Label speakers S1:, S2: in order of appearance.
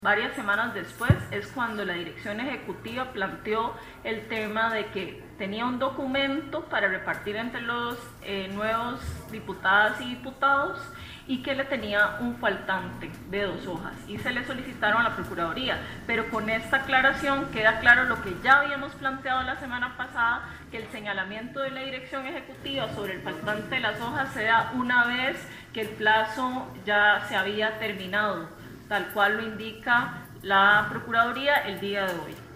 S1: Varias semanas después es cuando la dirección ejecutiva planteó el tema de que tenía un documento para repartir entre los nuevos diputadas y diputados y que le tenía un faltante de 2 hojas y se le solicitaron a la Procuraduría, pero con esta aclaración queda claro lo que ya habíamos planteado la semana pasada, que el señalamiento de la dirección ejecutiva sobre el faltante de las hojas se da una vez que el plazo ya se había terminado, tal cual lo indica la Procuraduría el día de hoy.